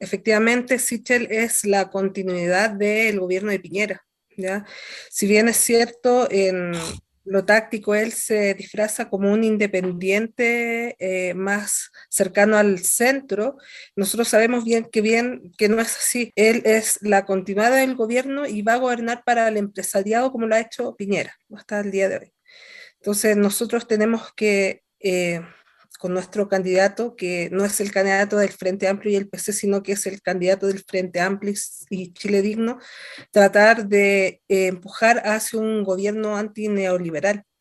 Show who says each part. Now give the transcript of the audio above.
Speaker 1: efectivamente Sichel es la continuidad del gobierno de Piñera, ¿ya? Si bien es cierto, en lo táctico él se disfraza como un independiente más cercano al centro, nosotros sabemos bien que no es así. Él es la continuidad del gobierno y va a gobernar para el empresariado como lo ha hecho Piñera hasta el día de hoy. Entonces nosotros tenemos que, con nuestro candidato, que no es el candidato del Frente Amplio y el PC, sino que es el candidato del Frente Amplio y Chile Digno, tratar de empujar hacia un gobierno antineoliberal,